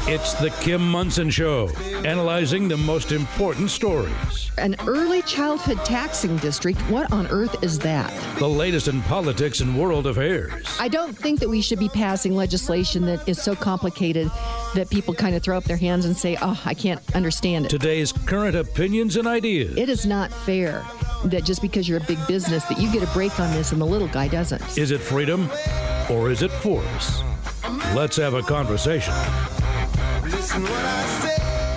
It's the Kim Monson Show, analyzing the most important stories. An early childhood taxing district, what on earth is that? The latest in politics and world affairs. I don't think that we should be passing legislation that is so complicated that people kind of throw up their hands and say, oh, I can't understand it. Today's current opinions and ideas. It is not fair that just because you're a big business that you get a break on this and the little guy doesn't. Is it freedom or is it force? Let's have a conversation. Listen what I say.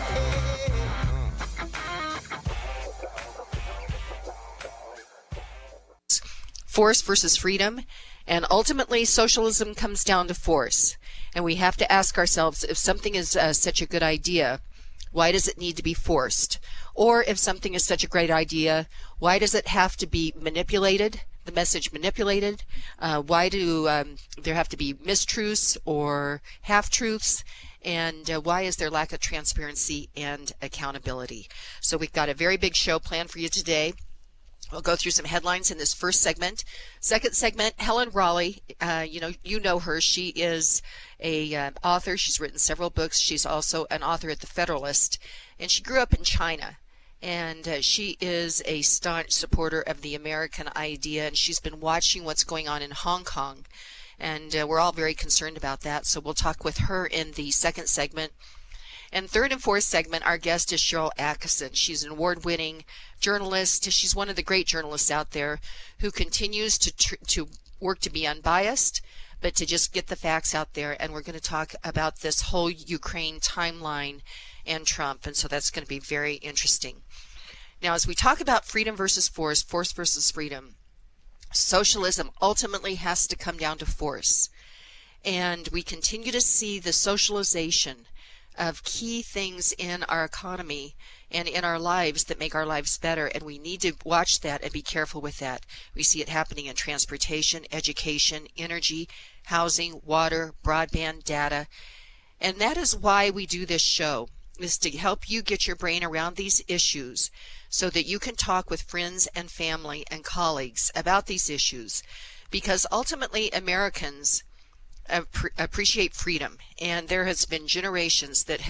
Force versus freedom, and ultimately socialism comes down to force. And we have to ask ourselves, if something is such a good idea, why does it need to be forced? Or if something is such a great idea, why does it have to be manipulated, the message manipulated? Why do there have to be mistruths or half-truths? And why is there lack of transparency and accountability? So we've got a very big show planned for you today. We'll go through some headlines in this first segment. Second segment, Helen Raleigh, you know her. She is a author. She's written several books. She's also an author at The Federalist, and she grew up in China. And she is a staunch supporter of the American idea, and she's been watching what's going on in Hong Kong. And we're all very concerned about that, so we'll talk with her in the second segment. And third and fourth segment, our guest is Sharyl Attkisson. She's an award-winning journalist. She's one of the great journalists out there who continues to work to be unbiased, but to just get the facts out there. And we're going to talk about this whole Ukraine timeline and Trump, and so that's going to be very interesting. Now, as we talk about freedom versus force, force versus freedom, socialism ultimately has to come down to force. And we continue to see the socialization of key things in our economy and in our lives that make our lives better, and we need to watch that and be careful with that. We see it happening in transportation, education, energy, housing, water, broadband, data, and that is why we do this show, is to help you get your brain around these issues so that you can talk with friends and family and colleagues about these issues, because ultimately Americans appreciate freedom, and there has been generations that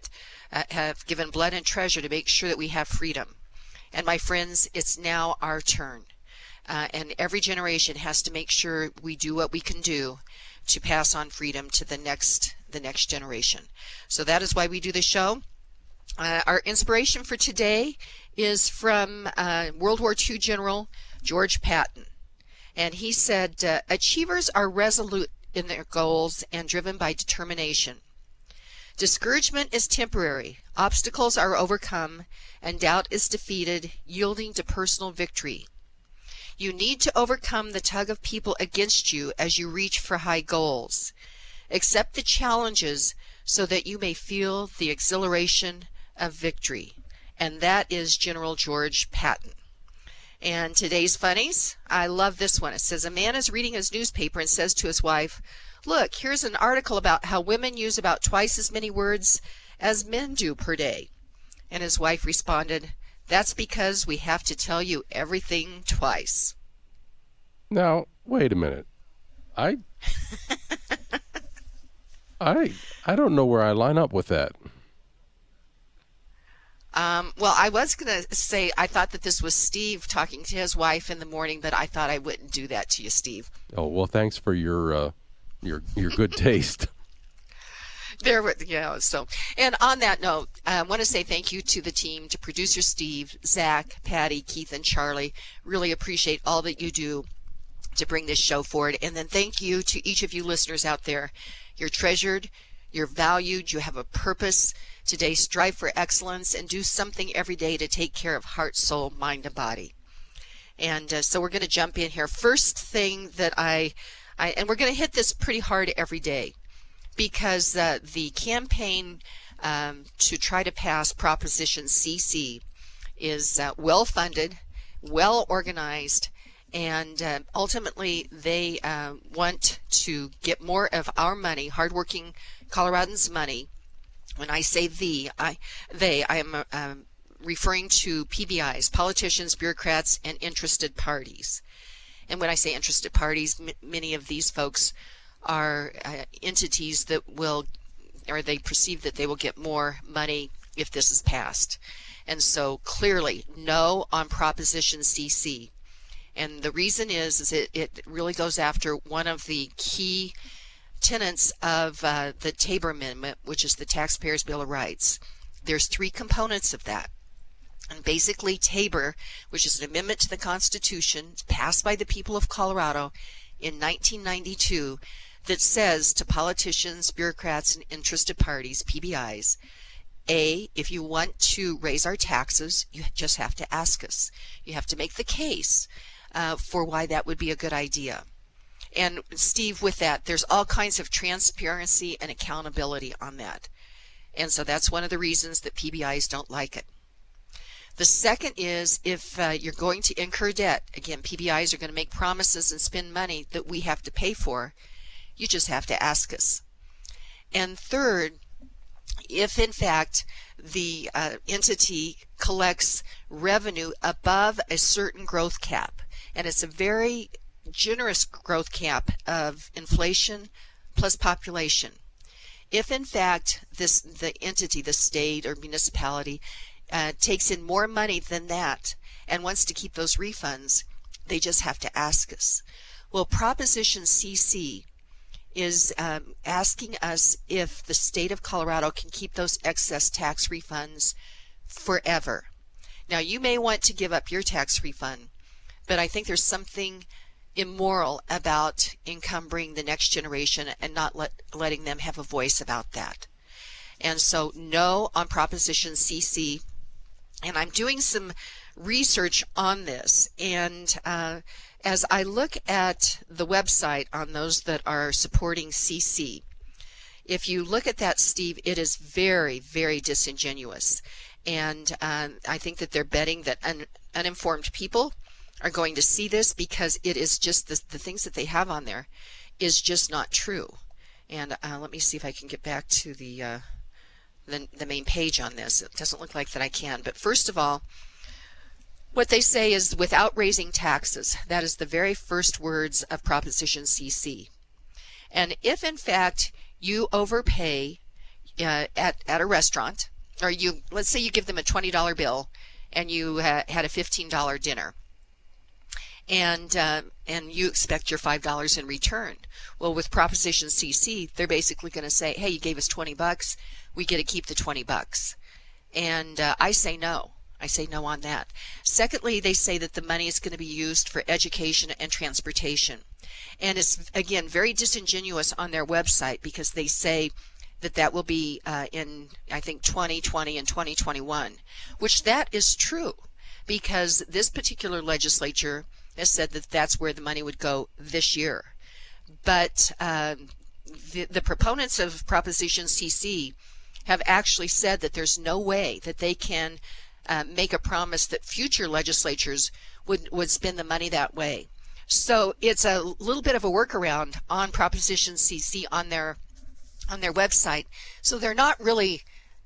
have given blood and treasure to make sure that we have freedom. And my friends, it's now our turn, and every generation has to make sure we do what we can do to pass on freedom to the next generation. So that is why we do the show. Our inspiration for today is from World War II General George Patton, and he said, "Achievers are resolute in their goals and driven by determination. Discouragement is temporary, obstacles are overcome, and doubt is defeated, yielding to personal victory. You need to overcome the tug of people against you as you reach for high goals. Accept the challenges so that you may feel the exhilaration of victory." And that is General George Patton. And today's funnies, I love this one. It says, a man is reading his newspaper and says to his wife, "Look, here's an article about how women use about twice as many words as men do per day." And his wife responded, "That's because we have to tell you everything twice." Now, wait a minute. I don't know where I line up with that. Well, I was going to say I thought that this was Steve talking to his wife in the morning, but I thought I wouldn't do that to you, Steve. Oh, well, thanks for your good taste. So, and on that note, I want to say thank you to the team, to producer Steve, Zach, Patty, Keith, and Charlie. Really appreciate all that you do to bring this show forward. And then thank you to each of you listeners out there. You're treasured, you're valued, you have a purpose. Today, strive for excellence and do something every day to take care of heart, soul, mind, and body. And so we're going to jump in here. First thing that and we're going to hit this pretty hard every day, because the campaign to try to pass Proposition CC is well-funded, well-organized, and ultimately they want to get more of our money, hardworking Coloradans' money. When I say I am referring to PBIs, politicians, bureaucrats, and interested parties. And when I say interested parties, many of these folks are entities that will or they perceive that they will get more money if this is passed. And so clearly, no on Proposition CC. And the reason is it really goes after one of the key tenets of the Tabor Amendment, which is the Taxpayers' Bill of Rights. There's three components of that. And basically, Tabor, which is an amendment to the Constitution passed by the people of Colorado in 1992, that says to politicians, bureaucrats, and interested parties, PBIs, if you want to raise our taxes, you just have to ask us. You have to make the case for why that would be a good idea. And Steve, with that, there's all kinds of transparency and accountability on that. And so that's one of the reasons that PBIs don't like it. The second is if you're going to incur debt, again, PBIs are going to make promises and spend money that we have to pay for. You just have to ask us. And third, if in fact the entity collects revenue above a certain growth cap, and it's a very generous growth cap of inflation plus population. If in fact the entity, the state or municipality, takes in more money than that and wants to keep those refunds, they just have to ask us. Well, Proposition CC is asking us if the state of Colorado can keep those excess tax refunds forever. Now, you may want to give up your tax refund, but I think there's something immoral about encumbering the next generation and not letting them have a voice about that. And so no on Proposition CC. And I'm doing some research on this, and as I look at the website on those that are supporting CC, if you look at that, Steve, it is very, very disingenuous. And I think that they're betting that uninformed people are going to see this because it is just the things that they have on there is just not true. And let me see if I can get back to the main page on this. It doesn't look like that I can. But first of all, what they say is without raising taxes. That is the very first words of Proposition CC. And if in fact you overpay at a restaurant, or let's say you give them a $20 bill and you had a $15 dinner, and you expect your $5 in return. Well, with Proposition CC, they're basically going to say, hey, you gave us $20, we get to keep the $20. And I say no. I say no on that. Secondly, they say that the money is going to be used for education and transportation. And it's, again, very disingenuous on their website because they say that will be in, I think, 2020 and 2021, which that is true because this particular legislature has said that that's where the money would go this year. But the proponents of Proposition CC have actually said that there's no way that they can make a promise that future legislatures would spend the money that way. So it's a little bit of a workaround on Proposition CC on their website. So they're not really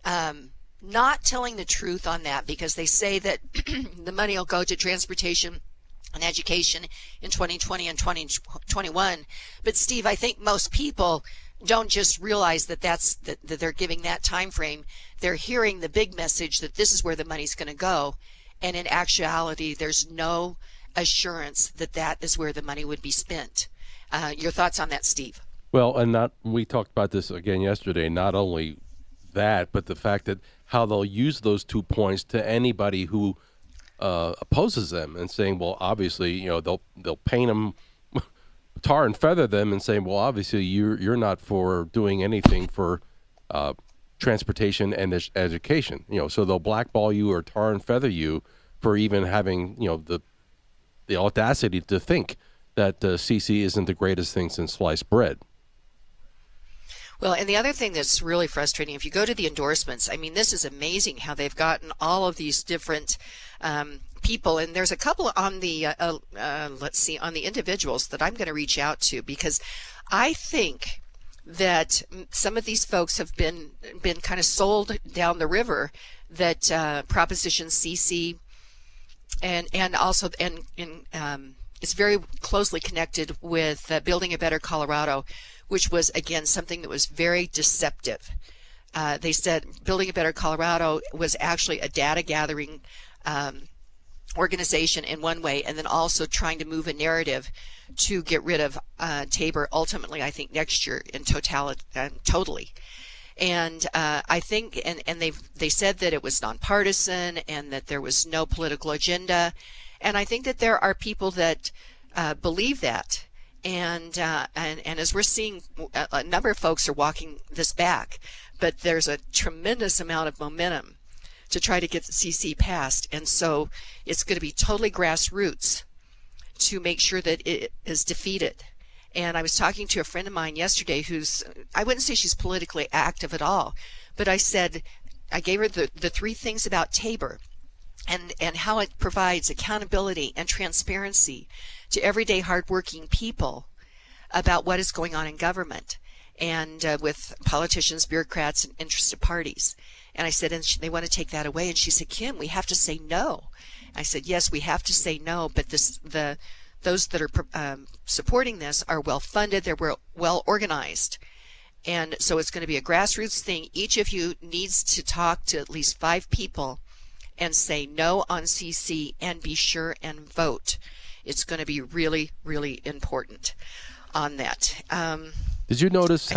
not telling the truth on that because they say that the money will go to transportation and education in 2020 and 2021. But Steve, I think most people don't just realize that that they're giving that time frame. They're hearing the big message that this is where the money's going to go, and in actuality, there's no assurance that that is where the money would be spent. Your thoughts on that, Steve? Well, and we talked about this again yesterday. Not only that, but the fact that how they'll use those 2 points to anybody who opposes them, and saying, well, obviously, they'll paint them, tar and feather them, and say, well, obviously, you're not for doing anything for transportation and education. So they'll blackball you or tar and feather you for even having the audacity to think that CC isn't the greatest thing since sliced bread. Well, and the other thing that's really frustrating, if you go to the endorsements, I mean, this is amazing how they've gotten all of these different people, and there's a couple on the, on the individuals that I'm going to reach out to, because I think that some of these folks have been kind of sold down the river that Proposition CC and also it's very closely connected with Building a Better Colorado, which was, again, something that was very deceptive. They said Building a Better Colorado was actually a data gathering organization in one way, and then also trying to move a narrative to get rid of Tabor ultimately, I think, next year in totally. And I think, and they said that it was nonpartisan and that there was no political agenda. And I think that there are people that believe that. And as we're seeing, a number of folks are walking this back, but there's a tremendous amount of momentum to try to get the CC passed. And so it's going to be totally grassroots to make sure that it is defeated. And I was talking to a friend of mine yesterday who's, I wouldn't say she's politically active at all, but I gave her the three things about Tabor and how it provides accountability and transparency to everyday hardworking people about what is going on in government and with politicians, bureaucrats, and interested parties. And I said, and they want to take that away. And she said, Kim, we have to say no. I said, yes, we have to say no, but those that are supporting this are well funded, they're well organized. And so it's going to be a grassroots thing. Each of you needs to talk to at least 5 people and say no on CC and be sure and vote. It's going to be really, really important on that. Did you notice,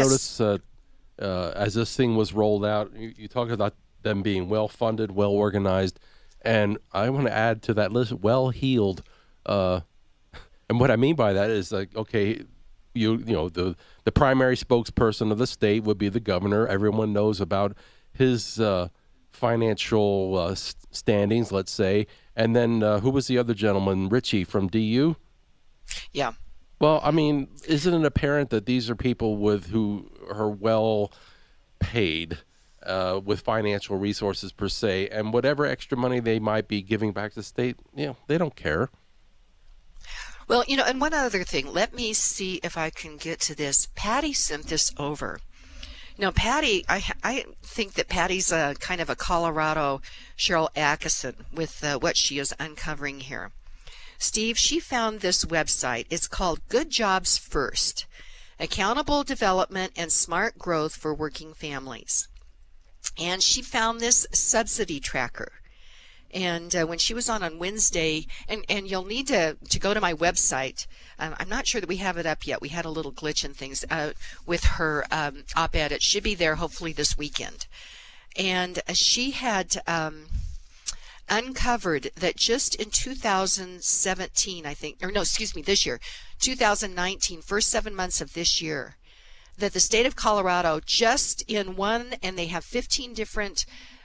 as this thing was rolled out, you talked about them being well funded, well organized, and I want to add to that list, well heeled. And what I mean by that is, like, okay, you know, the primary spokesperson of the state would be the governor. Everyone knows about his financial standings, let's say. And then who was the other gentleman? Richie from DU? Yeah. Well, I mean, isn't it apparent that these are people who are well paid with financial resources per se, and whatever extra money they might be giving back to the state, you know, they don't care. Well, you know, and one other thing, let me see if I can get to this. Patty sent this over. Now, Patty, I think that Patty's kind of a Colorado Cheryl Atkinson with what she is uncovering here. Steve, she found this website. It's called Good Jobs First, Accountable Development and Smart Growth for Working Families. And she found this subsidy tracker. And when she was on Wednesday, and you'll need to go to my website. I'm not sure that we have it up yet. We had a little glitch in things with her op-ed. It should be there hopefully this weekend. And she had uncovered that just in 2017, I think, or no, excuse me, this year, 2019, first 7 months of this year, that the state of Colorado, just in one, and they have 15 different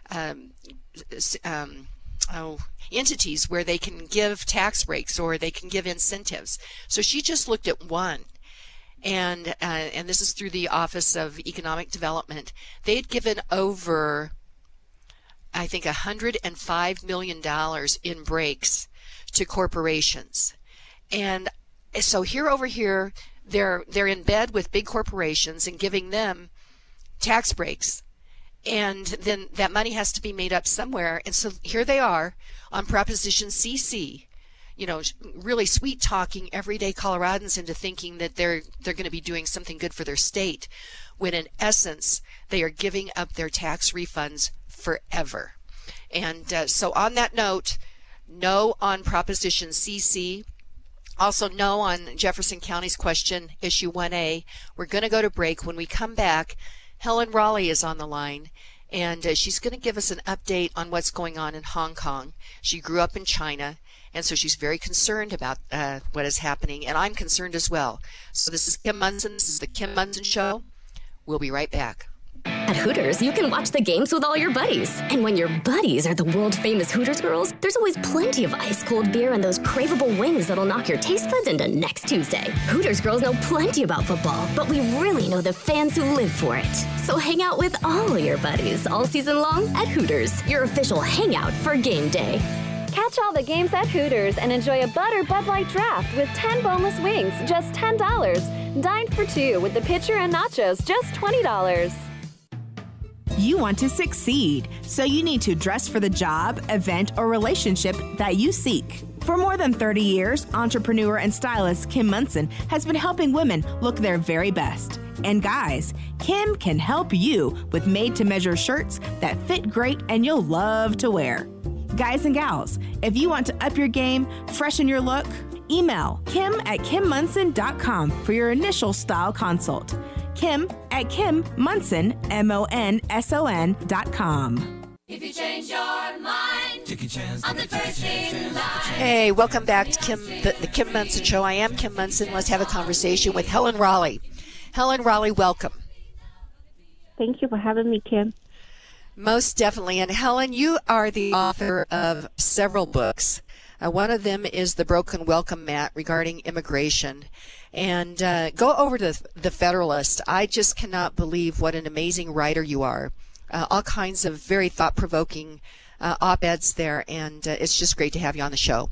entities where they can give tax breaks or they can give incentives. So she just looked at one, and this is through the Office of Economic Development. They had given over, I think, $105 million in breaks to corporations. And so over here, they're in bed with big corporations and giving them tax breaks. And then that money has to be made up somewhere. And so here they are on Proposition CC, you know, really sweet talking everyday Coloradans into thinking that they're going to be doing something good for their state, when in essence they are giving up their tax refunds forever. And so on that note, no on Proposition CC. Also no on Jefferson County's question, issue 1A. We're going to go to break. When we come back, Helen Raleigh is on the line, and she's going to give us an update on what's going on in Hong Kong. She grew up in China, and so she's very concerned about what is happening, and I'm concerned as well. So this is Kim Munson. This is the Kim Munson Show. We'll be right back. At Hooters, you can watch the games with all your buddies. And when your buddies are the world-famous Hooters girls, there's always plenty of ice-cold beer and those craveable wings that'll knock your taste buds into next Tuesday. Hooters girls know plenty about football, but we really know the fans who live for it. So hang out with all your buddies all season long at Hooters, your official hangout for game day. Catch all the games at Hooters and enjoy a Butter Bud Light draft with 10 boneless wings, just $10. Dine for 2 with the pitcher and nachos, just $20. You want to succeed, so you need to dress for the job, event, or relationship that you seek. For more than 30 years, entrepreneur and stylist Kim Munson has been helping women look their very best. And guys, Kim can help you with made-to-measure shirts that fit great and you'll love to wear. Guys and gals, if you want to up your game, freshen your look, email kim@kimmunson.com for your initial style consult. Kim@kimmunson, MONSON.com. If you change your mind, take a chance on the first in line. Hey, welcome back to the Kim Munson Show. I am Kim Munson. Let's have a conversation with Helen Raleigh. Helen Raleigh, welcome. Thank you for having me, Kim. Most definitely. And Helen, you are the author of several books. One of them is The Broken Welcome Mat regarding immigration. And go over to the Federalist. I just cannot believe what an amazing writer you are. All kinds of very thought-provoking op-eds there, and it's just great to have you on the show.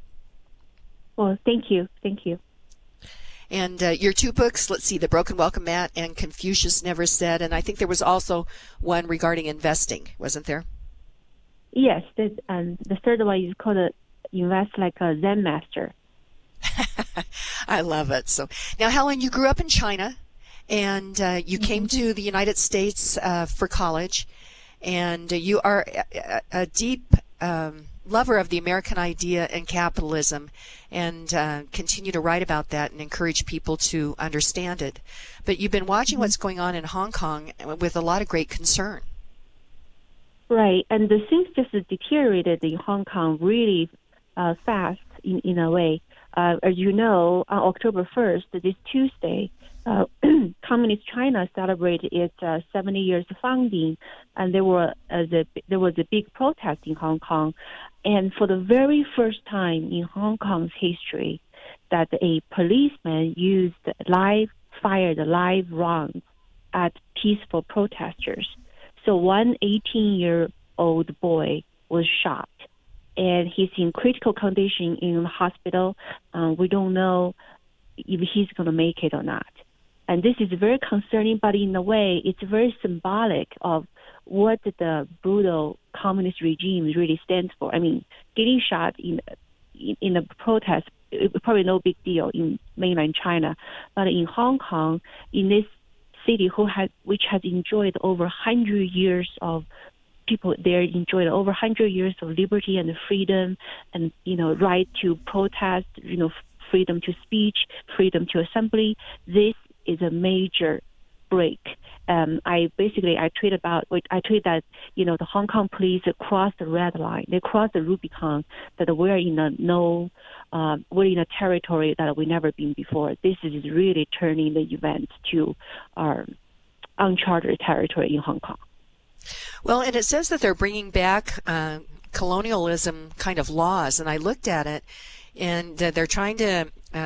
Well, thank you. Thank you. And your two books, let's see, The Broken Welcome Mat and Confucius Never Said, and I think there was also one regarding investing, wasn't there? Yes, the third one is called Invest Like a Zen Master. I love it. So now, Helen, you grew up in China, and you came to the United States for college, and you are a deep lover of the American idea and capitalism, and continue to write about that and encourage people to understand it. But you've been watching what's going on in Hong Kong with a lot of great concern. Right, and the things just deteriorated in Hong Kong really fast in a way. As you know, on October 1st, this Tuesday, Communist China celebrated its 70 years founding, and there was a big protest in Hong Kong. And for the very first time in Hong Kong's history, that a policeman fired live rounds at peaceful protesters. So one 18-year-old boy was shot, and he's in critical condition in the hospital. We don't know if he's going to make it or not. And this is very concerning, but in a way, it's very symbolic of what the brutal communist regime really stands for. I mean, getting shot in a protest, probably no big deal in mainland China, but in Hong Kong, in this city which has enjoyed over 100 years of people there enjoyed over 100 years of liberty and freedom, and right to protest, freedom to speech, freedom to assembly. This is a major break. I tweet that the Hong Kong police crossed the red line. They crossed the Rubicon. That we're in a territory that we've never been before. This is really turning the event to our uncharted territory in Hong Kong. Well, and it says that they're bringing back colonialism kind of laws, and I looked at it, and they're trying to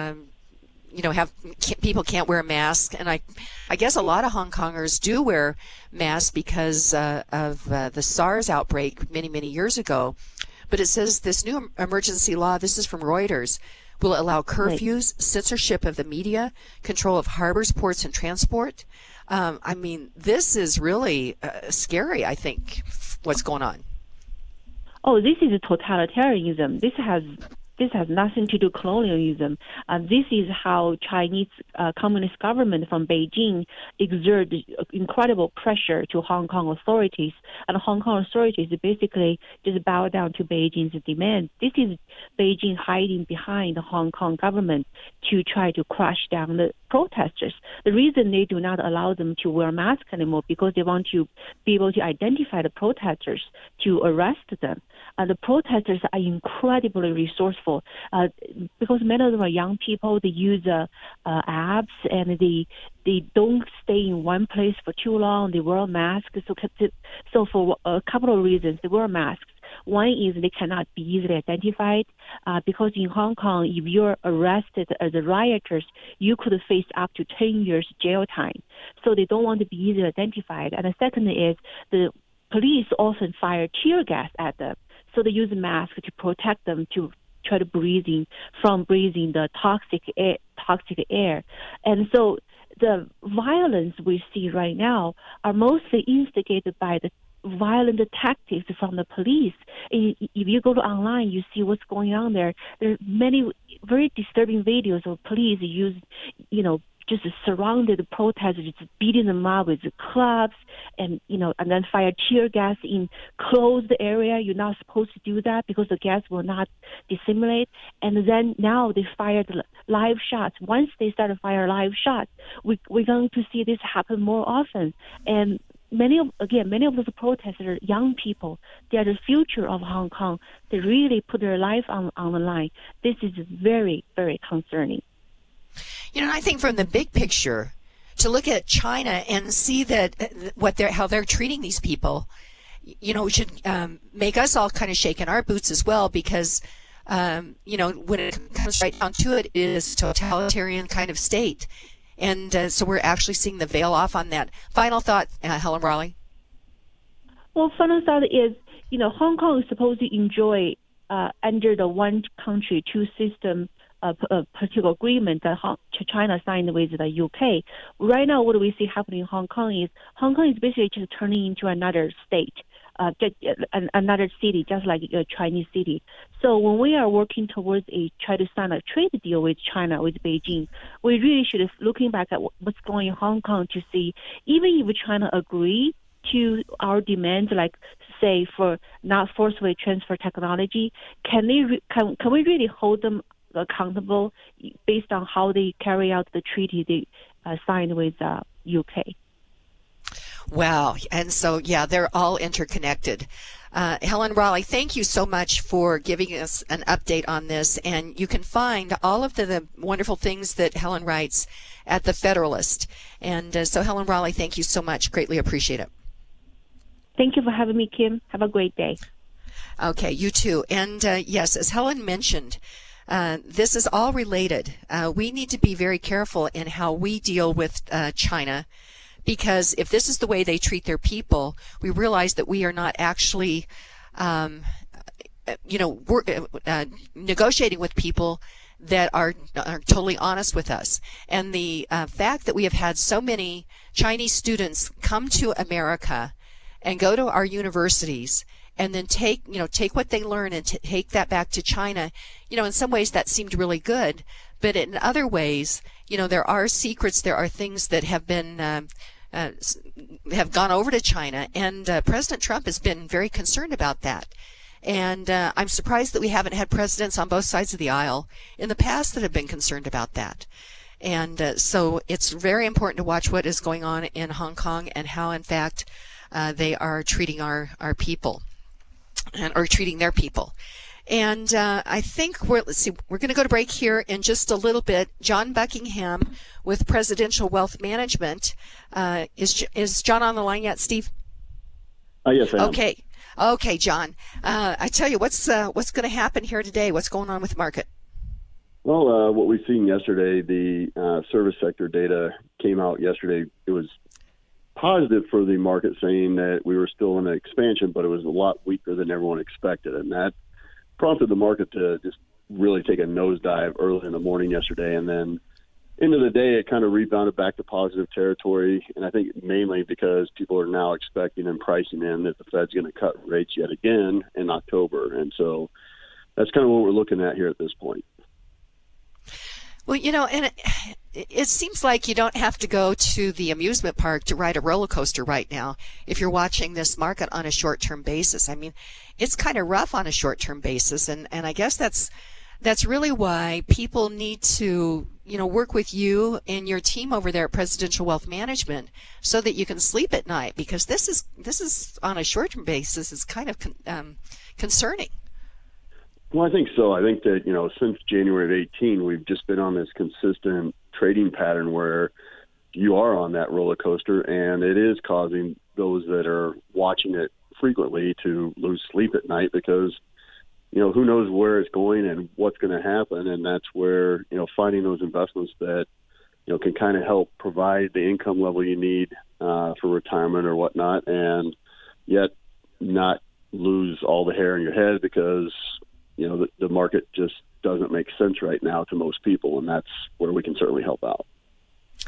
people can't wear masks, and I guess a lot of Hong Kongers do wear masks because of the SARS outbreak many years ago. But it says this new emergency law, this is from Reuters, will allow curfews, censorship of the media, control of harbors, ports, and transport. I mean, this is really scary, I think, what's going on. Oh, this is totalitarianism. This has nothing to do with colonialism. This is how Chinese communist government from Beijing exert incredible pressure to Hong Kong authorities, and Hong Kong authorities basically just bow down to Beijing's demand. This is Beijing hiding behind the Hong Kong government to try to crush down the protesters. The reason they do not allow them to wear masks anymore because they want to be able to identify the protesters to arrest them. The protesters are incredibly resourceful because many of them are young people. They use apps, and they don't stay in one place for too long. They wear masks. So for a couple of reasons, they wear masks. One is they cannot be easily identified because in Hong Kong, if you're arrested as a rioters, you could face up to 10 years jail time. So they don't want to be easily identified. And the second is the police often fire tear gas at them. So they use masks to protect them to try to breathing the toxic air. And so the violence we see right now are mostly instigated by the violent tactics from the police. If you go to online, you see what's going on there. There are many very disturbing videos of police just surrounded the protesters, just beating them up with clubs and then fire tear gas in closed area. You're not supposed to do that because the gas will not disseminate. And then now they fired live shots. Once they start to fire live shots, we're going to see this happen more often. And many of those protesters are young people. They are the future of Hong Kong. They really put their life on the line. This is very, very concerning. I think from the big picture, to look at China and see that how they're treating these people, should make us all kind of shake in our boots as well, because when it comes right down to it, it is a totalitarian kind of state, and so we're actually seeing the veil off on that. Final thought, Helen Raleigh. Well, final thought is, Hong Kong is supposed to enjoy under the one country, two system particular agreement that China signed with the UK. Right now, what do we see happening in Hong Kong is basically just turning into another state, another city, just like a Chinese city. So when we are working towards try to sign a trade deal with China, with Beijing, we really should be looking back at what's going on in Hong Kong to see, even if China agree to our demands, like say for not forcibly transfer technology, can we really hold them accountable based on how they carry out the treaty they signed with UK? Wow. And so, they're all interconnected. Helen Raleigh, thank you so much for giving us an update on this. And you can find all of the wonderful things that Helen writes at The Federalist. And so, Helen Raleigh, thank you so much. Greatly appreciate it. Thank you for having me, Kim. Have a great day. Okay, you too. And yes, as Helen mentioned, this is all related. We need to be very careful in how we deal with China, because if this is the way they treat their people, we realize that we are not actually, negotiating with people that are totally honest with us. And the fact that we have had so many Chinese students come to America and go to our universities and then take what they learn and take that back to China, in some ways that seemed really good. But in other ways, there are secrets, there are things that have been, have gone over to China. And President Trump has been very concerned about that. And I'm surprised that we haven't had presidents on both sides of the aisle in the past that have been concerned about that. And so it's very important to watch what is going on in Hong Kong and how, in fact, they are treating our people or treating their people. And I think we're going to go to break here in just a little bit. John Buckingham with Presidential Wealth Management. Is John on the line yet, Steve? Yes, I am. Okay, John. I tell you, what's going to happen here today? What's going on with the market? Well, what we've seen yesterday, the service sector data came out yesterday. It was positive for the market, saying that we were still in an expansion, but it was a lot weaker than everyone expected. And that prompted the market to just really take a nosedive early in the morning yesterday. And then into the day, it kind of rebounded back to positive territory. And I think mainly because people are now expecting and pricing in that the Fed's going to cut rates yet again in October. And so that's kind of what we're looking at here at this point. Well, and it seems like you don't have to go to the amusement park to ride a roller coaster right now if you're watching this market on a short-term basis. I mean, it's kind of rough on a short-term basis, and I guess that's really why people need to, work with you and your team over there at Presidential Wealth Management so that you can sleep at night, because this is on a short-term basis is kind of concerning. Well, I think so. I think that, since January of 2018, we've just been on this consistent trading pattern where you are on that roller coaster, and it is causing those that are watching it frequently to lose sleep at night because, who knows where it's going and what's going to happen. And that's where, finding those investments that, can kind of help provide the income level you need for retirement or whatnot, and yet not lose all the hair in your head because the market just doesn't make sense right now to most people, and that's where we can certainly help out.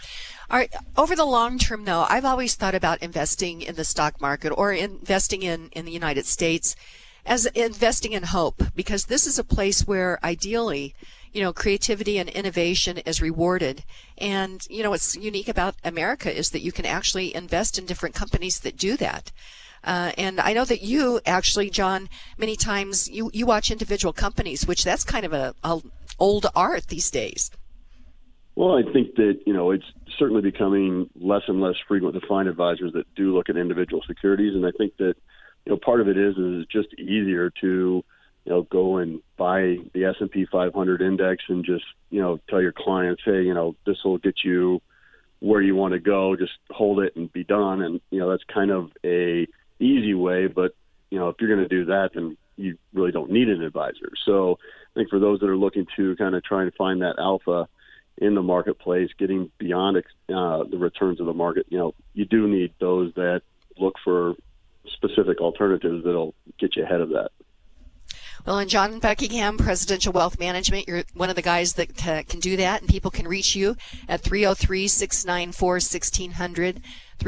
All right. Over the long term, though, I've always thought about investing in the stock market or investing in the United States as investing in hope, because this is a place where ideally, creativity and innovation is rewarded. And, what's unique about America is that you can actually invest in different companies that do that. And I know that you actually, John, many times you watch individual companies, which that's kind of a old art these days. Well, I think that, it's certainly becoming less and less frequent to find advisors that do look at individual securities. And I think that, part of it is just easier to, go and buy the S&P 500 index and just, tell your clients, hey, this will get you where you want to go, just hold it and be done. And, that's kind of a easy way. But, if you're going to do that, then you really don't need an advisor. So I think for those that are looking to kind of try and find that alpha in the marketplace, getting beyond the returns of the market, you do need those that look for specific alternatives that'll get you ahead of that. Well, and John Buckingham, Presidential Wealth Management, you're one of the guys that can do that, and people can reach you at 303-694-1600,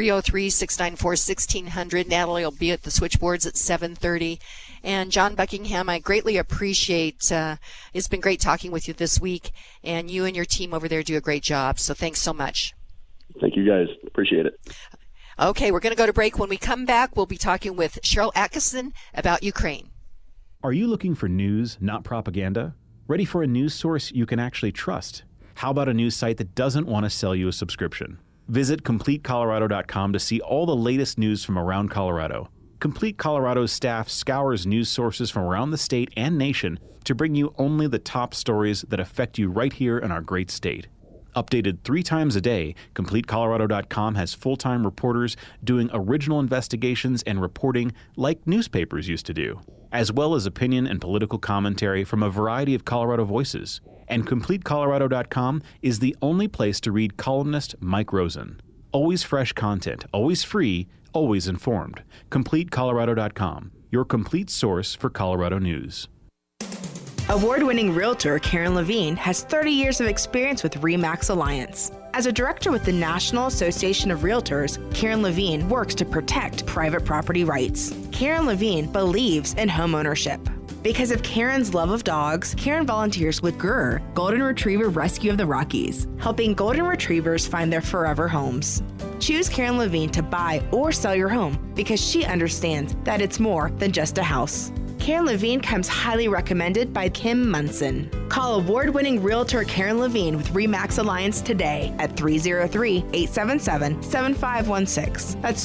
303-694-1600. Natalie will be at the switchboards at 7:30. And John Buckingham, I greatly appreciate, it's been great talking with you this week, and you and your team over there do a great job, so thanks so much. Thank you, guys. Appreciate it. Okay, we're going to go to break. When we come back, we'll be talking with Cheryl Atkinson about Ukraine. Are you looking for news, not propaganda? Ready for a news source you can actually trust? How about a news site that doesn't want to sell you a subscription? Visit CompleteColorado.com to see all the latest news from around Colorado. Complete Colorado's staff scours news sources from around the state and nation to bring you only the top stories that affect you right here in our great state. Updated 3 times a day, CompleteColorado.com has full-time reporters doing original investigations and reporting like newspapers used to do, as well as opinion and political commentary from a variety of Colorado voices. And CompleteColorado.com is the only place to read columnist Mike Rosen. Always fresh content, always free, always informed. CompleteColorado.com, your complete source for Colorado news. Award-winning realtor Karen Levine has 30 years of experience with RE/MAX Alliance. As a director with the National Association of Realtors, Karen Levine works to protect private property rights. Karen Levine believes in homeownership. Because of Karen's love of dogs, Karen volunteers with GRR, Golden Retriever Rescue of the Rockies, helping golden retrievers find their forever homes. Choose Karen Levine to buy or sell your home because she understands that it's more than just a house. Karen Levine comes highly recommended by Kim Munson. Call award-winning realtor Karen Levine with RE/MAX Alliance today at 303-877-7516. That's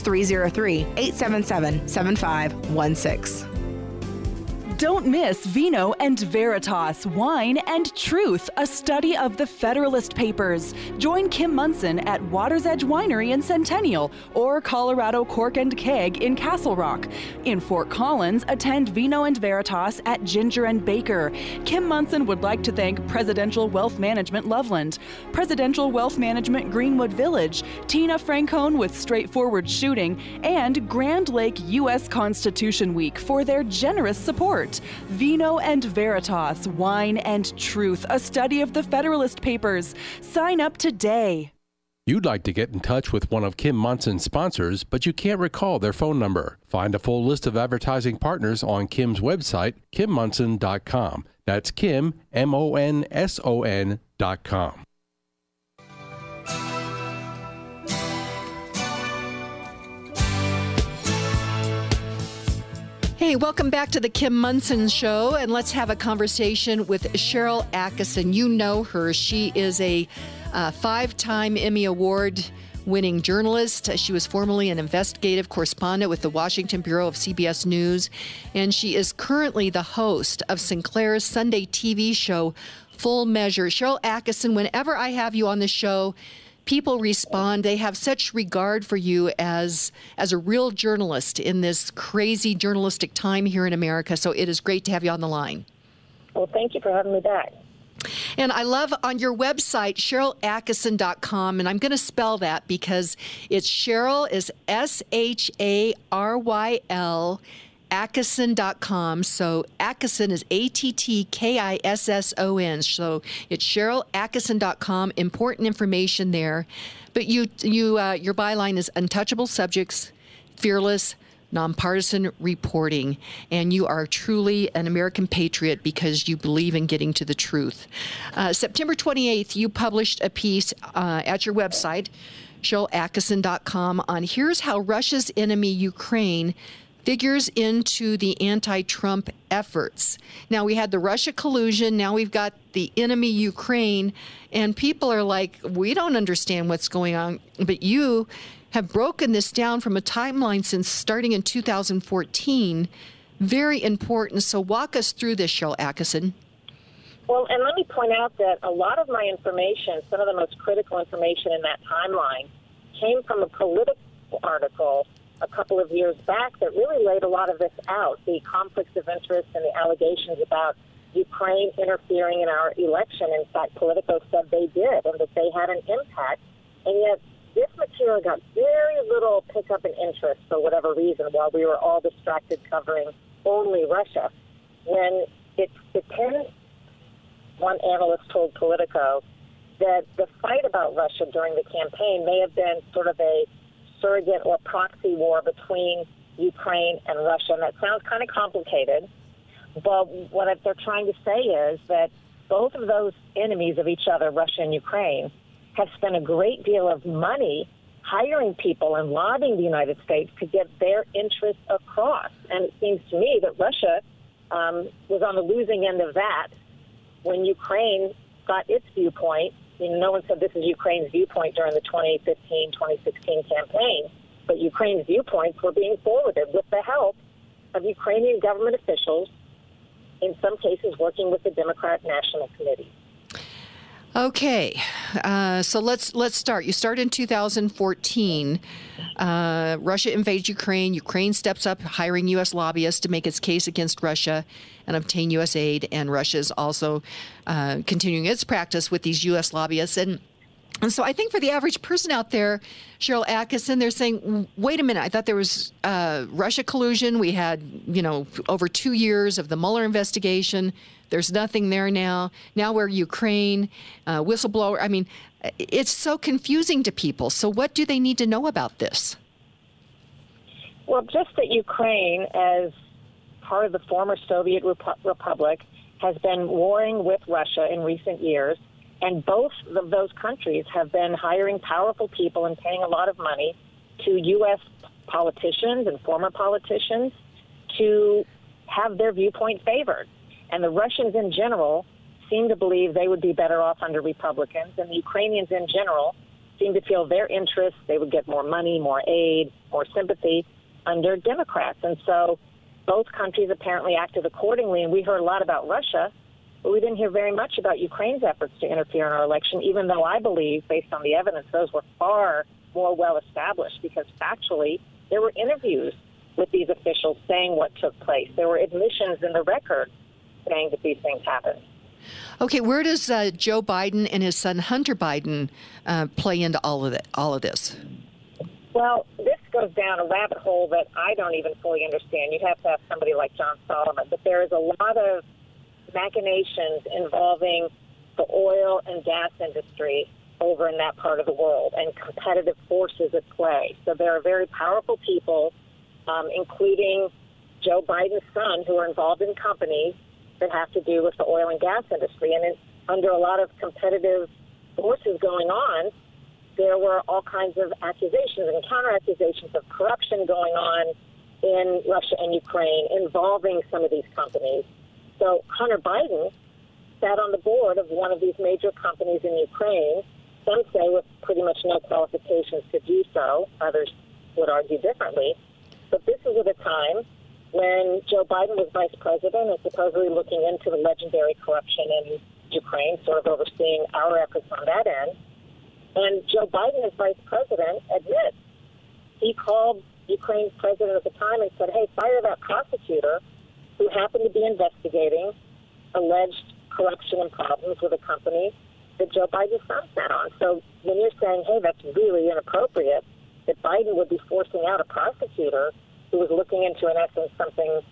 303-877-7516. Don't miss Vino and Veritas, Wine and Truth, a study of the Federalist Papers. Join Kim Munson at Water's Edge Winery in Centennial or Colorado Cork and Keg in Castle Rock. In Fort Collins, attend Vino and Veritas at Ginger and Baker. Kim Munson would like to thank Presidential Wealth Management Loveland, Presidential Wealth Management Greenwood Village, Tina Francone with Straightforward Shooting, and Grand Lake U.S. Constitution Week for their generous support. Vino and Veritas, Wine and Truth, a study of the Federalist Papers. Sign up today. You'd like to get in touch with one of Kim Munson's sponsors, but you can't recall their phone number. Find a full list of advertising partners on Kim's website, KimMunson.com. That's Kim, MONSON.com. Hey, welcome back to the Kim Munson Show, and let's have a conversation with Cheryl Atkinson. You know her. She is a 5-time Emmy Award-winning journalist. She was formerly an investigative correspondent with the Washington Bureau of CBS News, and she is currently the host of Sinclair's Sunday TV show, Full Measure. Cheryl Atkinson, whenever I have you on the show, people respond. They have such regard for you as a real journalist in this crazy journalistic time here in America. So it is great to have you on the line. Well, thank you for having me back. And I love on your website, CherylAtkinson.com, and I'm going to spell that because it's Cheryl is SHARYL Atkisson.com. So Atkisson is Attkisson. So it's CherylAtkisson.com. Important information there. But your byline is untouchable subjects, fearless, nonpartisan reporting, and you are truly an American patriot because you believe in getting to the truth. September 28th, you published a piece at your website, CherylAtkisson.com, on here's how Russia's enemy, Ukraine, figures into the anti-Trump efforts. Now, we had the Russia collusion. Now we've got the enemy, Ukraine. And people are like, we don't understand what's going on. But you have broken this down from a timeline since starting in 2014. Very important. So walk us through this, Cheryl Atkisson. Well, and let me point out that a lot of my information, some of the most critical information in that timeline, came from a political article a couple of years back that really laid a lot of this out, the conflicts of interest and the allegations about Ukraine interfering in our election. In fact, Politico said they did and that they had an impact. And yet this material got very little pickup and interest for whatever reason while we were all distracted covering only Russia. When it tends, one analyst told Politico that the fight about Russia during the campaign may have been sort of a surrogate or proxy war between Ukraine and Russia. And that sounds kind of complicated, but what they're trying to say is that both of those enemies of each other, Russia and Ukraine, have spent a great deal of money hiring people and lobbying the United States to get their interests across. And it seems to me that Russia was on the losing end of that when Ukraine got its viewpoint. You know, no one said this is Ukraine's viewpoint during the 2015-2016 campaign, but Ukraine's viewpoints were being forwarded with the help of Ukrainian government officials, in some cases working with the Democrat National Committee. Okay, so let's start. You start in 2014. Russia invades Ukraine. Ukraine steps up, hiring U.S. lobbyists to make its case against Russia and obtain U.S. aid. And Russia is also continuing its practice with these U.S. lobbyists. And so I think for the average person out there, Cheryl Atkisson, they're saying, wait a minute, I thought there was Russia collusion. We had, over 2 years of the Mueller investigation. There's nothing there now. Now we're Ukraine, whistleblower. I mean, it's so confusing to people. So what do they need to know about this? Well, just that Ukraine, as part of the former Soviet Republic, has been warring with Russia in recent years. And both of those countries have been hiring powerful people and paying a lot of money to U.S. politicians and former politicians to have their viewpoint favored. And the Russians in general seem to believe they would be better off under Republicans, and the Ukrainians in general seem to feel their interests, they would get more money, more aid, more sympathy under Democrats. And so both countries apparently acted accordingly, and we heard a lot about Russia, but we didn't hear very much about Ukraine's efforts to interfere in our election, even though I believe, based on the evidence, those were far more well established because factually there were interviews with these officials saying what took place. There were admissions in the record saying that these things happened. Okay, where does Joe Biden and his son Hunter Biden play into all of this? Well, this goes down a rabbit hole that I don't even fully understand. You'd have to ask somebody like John Solomon, but there is a lot of machinations involving the oil and gas industry over in that part of the world and competitive forces at play. So there are very powerful people, including Joe Biden's son, who are involved in companies that have to do with the oil and gas industry. And under a lot of competitive forces going on, there were all kinds of accusations and counter-accusations of corruption going on in Russia and Ukraine involving some of these companies. So Hunter Biden sat on the board of one of these major companies in Ukraine, some say with pretty much no qualifications to do so. Others would argue differently. But this is at a time when Joe Biden was vice president and supposedly looking into the legendary corruption in Ukraine, sort of overseeing our efforts on that end. And Joe Biden, as vice president, admits he called Ukraine's president at the time and said, hey, fire that prosecutor who happened to be investigating alleged corruption and problems with a company that Joe Biden's son sat on. So when you're saying, hey, that's really inappropriate, that Biden would be forcing out a prosecutor who was looking into, in essence, something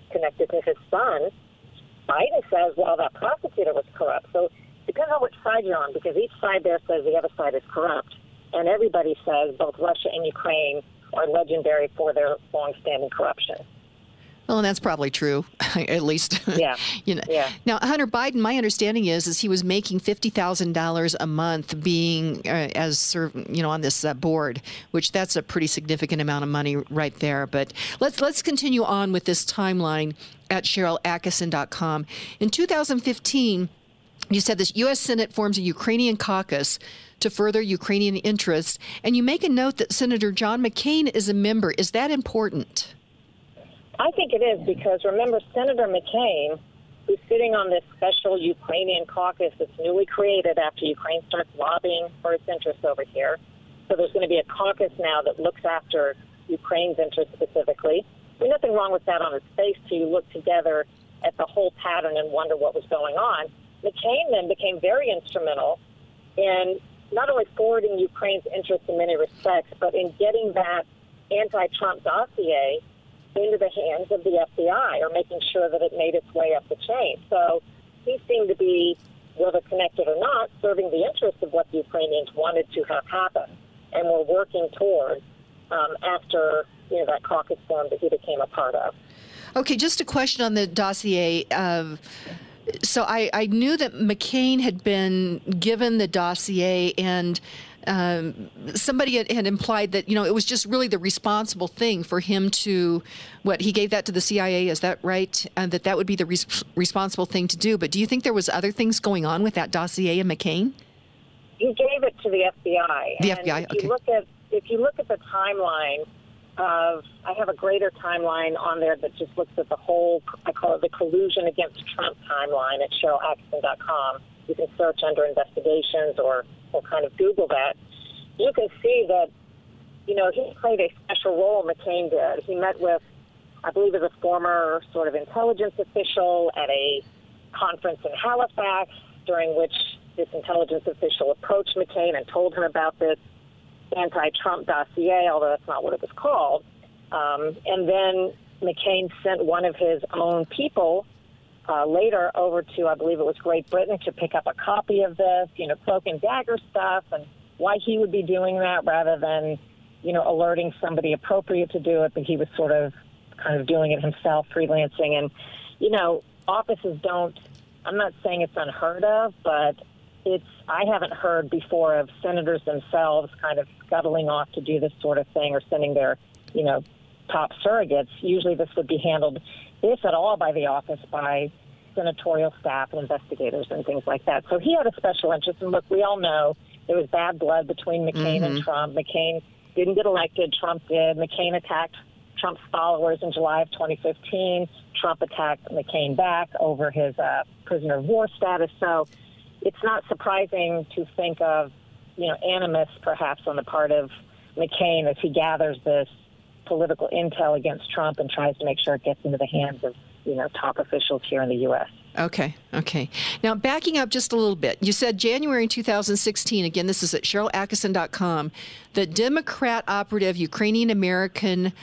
side there says the other side is corrupt. And everybody says both Russia and Ukraine are legendary for their long-standing corruption. Well, and that's probably true, at least. Yeah. Yeah. Now, Hunter Biden, my understanding is he was making $50,000 a month being on this board, which that's a pretty significant amount of money right there. But let's continue on with this timeline at SherylAttkisson.com. In 2015, you said this U.S. Senate forms a Ukrainian caucus to further Ukrainian interests, and you make a note that Senator John McCain is a member. Is that important? I think it is because, remember, Senator McCain, who's sitting on this special Ukrainian caucus that's newly created after Ukraine starts lobbying for its interests over here. So there's going to be a caucus now that looks after Ukraine's interests specifically. There's nothing wrong with that on its face till you look together at the whole pattern and wonder what was going on. McCain then became very instrumental in not only forwarding Ukraine's interests in many respects, but in getting that anti-Trump dossier into the hands of the FBI, or making sure that it made its way up the chain. So he seemed to be, whether connected or not, serving the interests of what the Ukrainians wanted to have happen, and were working toward after that caucus form that he became a part of. Okay, just a question on the dossier. So I knew that McCain had been given the dossier, and somebody had implied that, it was just really the responsible thing for him to, he gave that to the CIA, is that right? And that would be the responsible thing to do. But do you think there was other things going on with that dossier in McCain? He gave it to the FBI. The FBI, okay. If you look at the timeline of, I have a greater timeline on there that just looks at the whole, I call it the collusion against Trump timeline at SherylAttkisson.com. You can search under investigations or kind of Google that. You can see that, he played a special role, McCain did. He met with, I believe, as a former sort of intelligence official at a conference in Halifax, during which this intelligence official approached McCain and told him about this anti-Trump dossier, although that's not what it was called. And then McCain sent one of his own people later over to, I believe it was Great Britain, to pick up a copy of this, cloak and dagger stuff, and why he would be doing that rather than, alerting somebody appropriate to do it, but he was sort of kind of doing it himself, freelancing. And, offices don't, I'm not saying it's unheard of, but I haven't heard before of senators themselves kind of scuttling off to do this sort of thing or sending their, top surrogates. Usually this would be handled, if at all, by the office, by senatorial staff and investigators and things like that. So he had a special interest. And look, we all know there was bad blood between McCain and Trump. McCain didn't get elected. Trump did. McCain attacked Trump's followers in July of 2015. Trump attacked McCain back over his prisoner of war status. So it's not surprising to think of, animus perhaps on the part of McCain as he gathers this political intel against Trump and tries to make sure it gets into the hands of, top officials here in the U.S. Okay. Now, backing up just a little bit, you said January 2016, again, this is at SherylAttkisson.com, the Democrat operative Ukrainian-American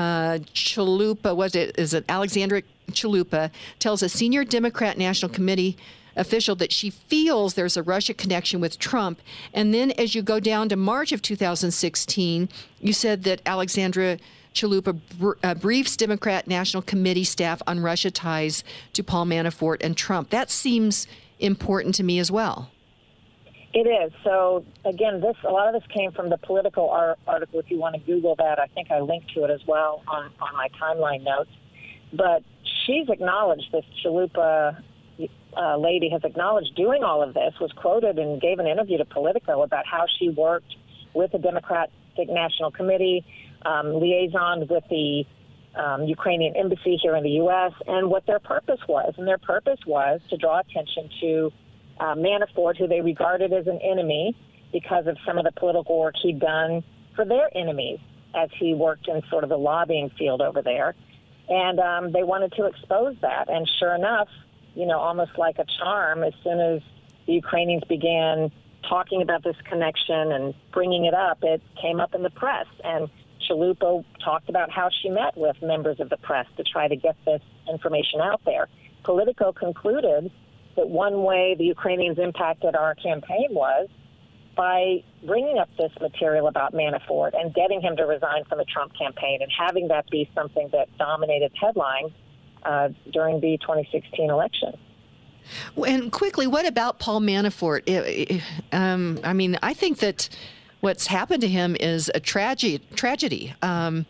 Chalupa, is it Alexandra Chalupa, tells a senior Democrat National Committee official that she feels there's a Russia connection with Trump. And then as you go down to March of 2016, you said that Alexandra Chalupa briefs Democrat National Committee staff on Russia ties to Paul Manafort and Trump. That seems important to me as well. It is. So, again, a lot of this came from the Politico article. If you want to Google that, I think I linked to it as well on my timeline notes. But she's acknowledged, this Chalupa lady has acknowledged doing all of this, was quoted and gave an interview to Politico about how she worked with the Democratic National Committee, liaison with the Ukrainian embassy here in the U.S., and what their purpose was. And their purpose was to draw attention to Manafort, who they regarded as an enemy because of some of the political work he'd done for their enemies as he worked in sort of the lobbying field over there. And they wanted to expose that. And sure enough, almost like a charm, as soon as the Ukrainians began talking about this connection and bringing it up, it came up in the press. And Chalupa talked about how she met with members of the press to try to get this information out there. Politico concluded that one way the Ukrainians impacted our campaign was by bringing up this material about Manafort and getting him to resign from the Trump campaign and having that be something that dominated headlines during the 2016 election. And quickly, what about Paul Manafort? I mean, I think that what's happened to him is a tragedy. I'm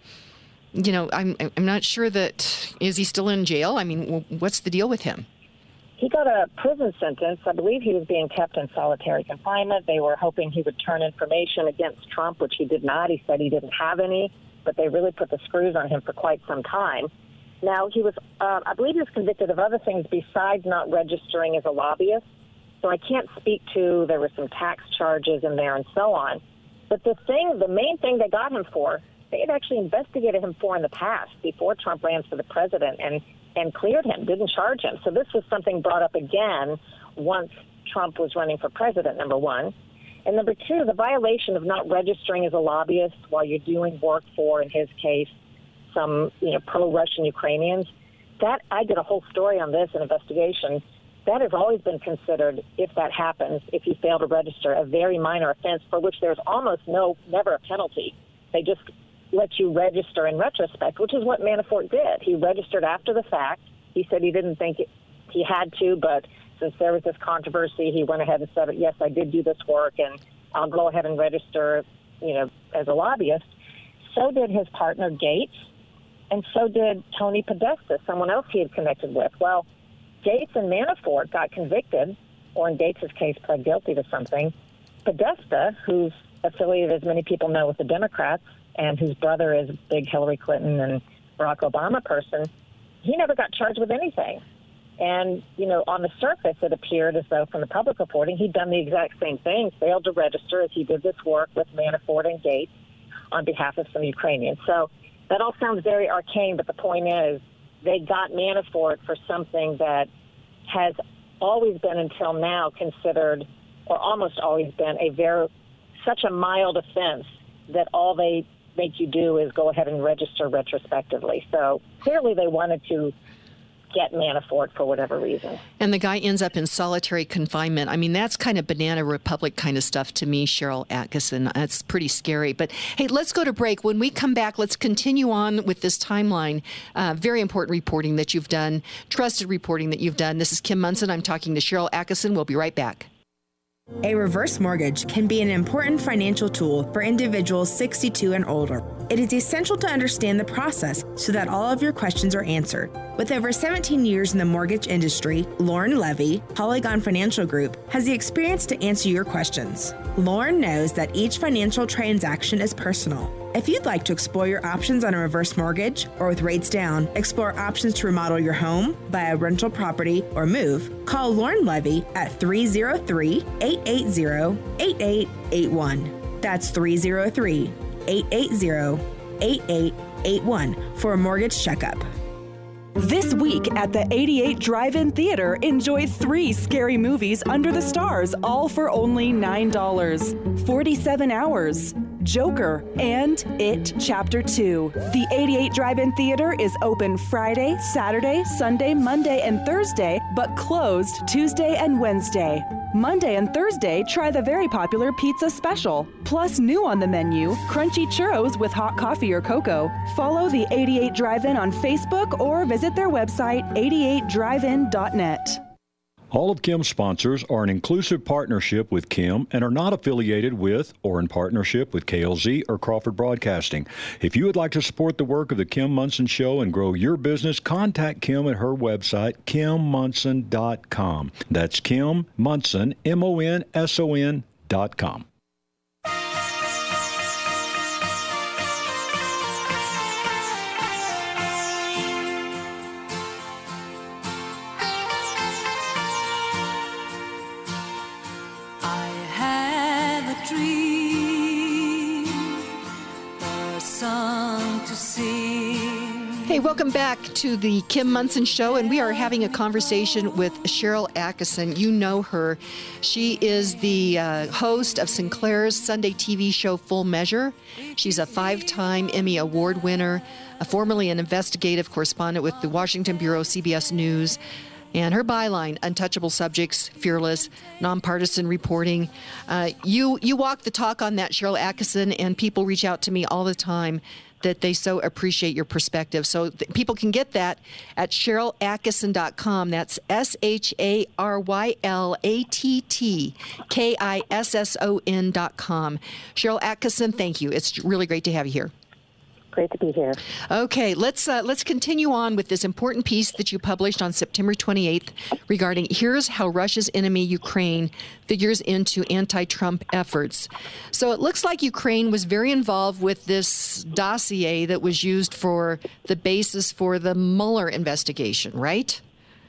not sure that, is he still in jail? I mean, what's the deal with him? He got a prison sentence. I believe he was being kept in solitary confinement. They were hoping he would turn information against Trump, which he did not. He said he didn't have any, but they really put the screws on him for quite some time. Now, he was, I believe he was convicted of other things besides not registering as a lobbyist. So I can't speak to, there were some tax charges in there and so on. But the main thing they got him for, they had actually investigated him for in the past, before Trump ran for the president, and cleared him, didn't charge him. So this was something brought up again once Trump was running for president, number one. And number two, the violation of not registering as a lobbyist while you're doing work for, in his case, some pro-Russian Ukrainians. That, I did a whole story on this, an investigation. That has always been considered, if that happens, if you fail to register, a very minor offense for which there's almost never a penalty. They just let you register in retrospect, which is what Manafort did. He registered after the fact. He said he didn't think he had to, but since there was this controversy, he went ahead and said, yes, I did do this work, and I'll go ahead and register, as a lobbyist. So did his partner, Gates, and so did Tony Podesta, someone else he had connected with. Well, Gates and Manafort got convicted, or in Gates' case, pled guilty to something. Podesta, who's affiliated, as many people know, with the Democrats, and whose brother is a big Hillary Clinton and Barack Obama person, he never got charged with anything. And, on the surface, it appeared as though from the public reporting, he'd done the exact same thing, failed to register as he did this work with Manafort and Gates on behalf of some Ukrainians. So that all sounds very arcane, but the point is they got Manafort for something that has always been until now considered, or almost always been, such a mild offense that all they make you do is go ahead and register retrospectively. So clearly they wanted to get Manafort for whatever reason. And the guy ends up in solitary confinement. I mean, that's kind of Banana Republic kind of stuff to me, Sharyl Attkisson. That's pretty scary. But hey, let's go to break. When we come back, let's continue on with this timeline. Very important reporting that you've done, trusted reporting that you've done. This is Kim Monson. I'm talking to Sharyl Attkisson. We'll be right back. A reverse mortgage can be an important financial tool for individuals 62 and older. It is essential to understand the process so that all of your questions are answered. With over 17 years in the mortgage industry, Lauren Levy, Polygon Financial Group, has the experience to answer your questions. Lauren knows that each financial transaction is personal. If you'd like to explore your options on a reverse mortgage, or with rates down, explore options to remodel your home, buy a rental property, or move, call Lauren Levy at 303-880-8881. That's 303-880-8881 for a mortgage checkup. This week at the 88 Drive-In Theater, enjoy 3 scary movies under the stars, all for only $9. 47 Hours, Joker, and It Chapter 2. The 88 Drive-In Theater is open Friday, Saturday, Sunday, Monday, and Thursday, but closed Tuesday and Wednesday. Monday and Thursday, try the very popular pizza special. Plus, new on the menu, crunchy churros with hot coffee or cocoa. Follow the 88 Drive-In on Facebook or visit their website, 88drivein.net. All of Kim's sponsors are an inclusive partnership with Kim and are not affiliated with or in partnership with KLZ or Crawford Broadcasting. If you would like to support the work of the Kim Monson Show and grow your business, contact Kim at her website, KimMonson.com. That's Kim Monson, MONSON.com. Hey, welcome back to the Kim Monson Show, and we are having a conversation with Sharyl Attkisson. You know her. She is the host of Sinclair's Sunday TV show Full Measure. She's a 5-time Emmy Award winner, formerly an investigative correspondent with the Washington Bureau, CBS News. And her byline, untouchable subjects, fearless, nonpartisan reporting. You walk the talk on that, Sharyl Attkisson, and people reach out to me all the time that they so appreciate your perspective. So people can get that at SharylAttkisson.com. That's SharylAttkisson.com. Sharyl Attkisson, thank you. It's really great to have you here. Great to be here. Okay, let's continue on with this important piece that you published on September 28th regarding here's how Russia's enemy, Ukraine, figures into anti-Trump efforts. So it looks like Ukraine was very involved with this dossier that was used for the basis for the Mueller investigation, right?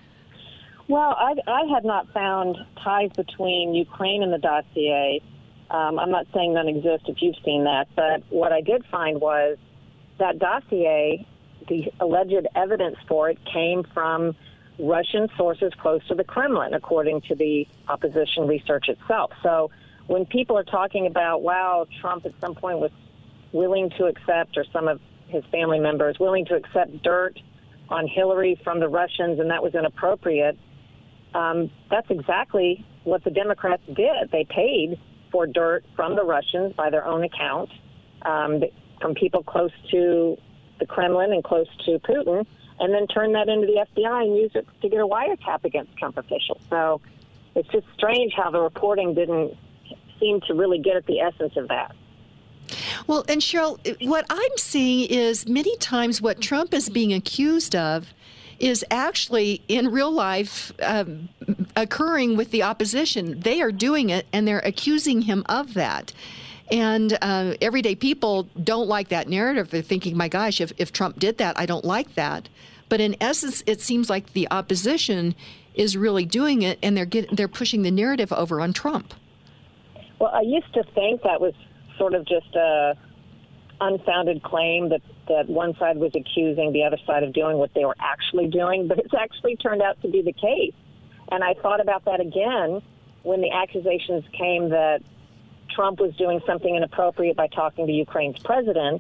Well, I had not found ties between Ukraine and the dossier. I'm not saying none exist if you've seen that, but what I did find was that dossier, the alleged evidence for it, came from Russian sources close to the Kremlin, according to the opposition research itself. So when people are talking about, wow, Trump at some point was willing to accept, or some of his family members willing to accept dirt on Hillary from the Russians, and that was inappropriate, that's exactly what the Democrats did. They paid for dirt from the Russians by their own account, from people close to the Kremlin and close to Putin, and then turn that into the FBI and use it to get a wiretap against Trump officials. So it's just strange how the reporting didn't seem to really get at the essence of that. Well, and Sharyl, what I'm seeing is many times what Trump is being accused of is actually in real life occurring with the opposition. They are doing it, and they're accusing him of that. And everyday people don't like that narrative. They're thinking, my gosh, if Trump did that, I don't like that. But in essence, it seems like the opposition is really doing it, and they're pushing the narrative over on Trump. Well, I used to think that was sort of just a unfounded claim that one side was accusing the other side of doing what they were actually doing, but it's actually turned out to be the case. And I thought about that again when the accusations came that Trump was doing something inappropriate by talking to Ukraine's president,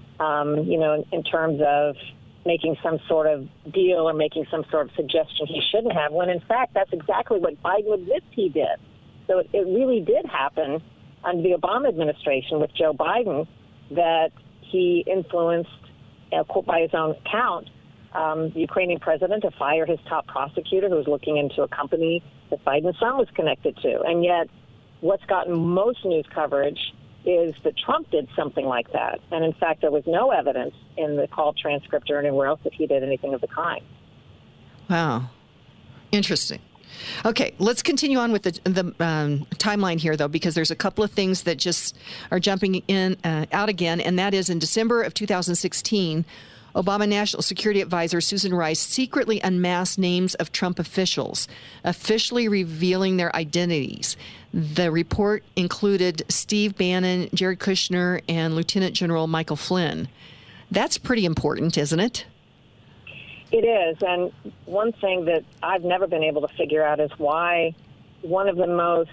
in terms of making some sort of deal or making some sort of suggestion he shouldn't have, when in fact that's exactly what Biden admits he did. So it really did happen under the Obama administration with Joe Biden, that he influenced, by his own account, the Ukrainian president to fire his top prosecutor who was looking into a company that Biden's son was connected to. And yet what's gotten most news coverage is that Trump did something like that. And in fact, there was no evidence in the call transcript or anywhere else that he did anything of the kind. Wow. Interesting. Okay, let's continue on with the timeline here, though, because there's a couple of things that just are jumping out again, and that is in December of 2016, Obama National Security Advisor Susan Rice secretly unmasked names of Trump officials, officially revealing their identities. The report included Steve Bannon, Jared Kushner, and Lieutenant General Michael Flynn. That's pretty important, isn't it? It is, and one thing that I've never been able to figure out is why one of the most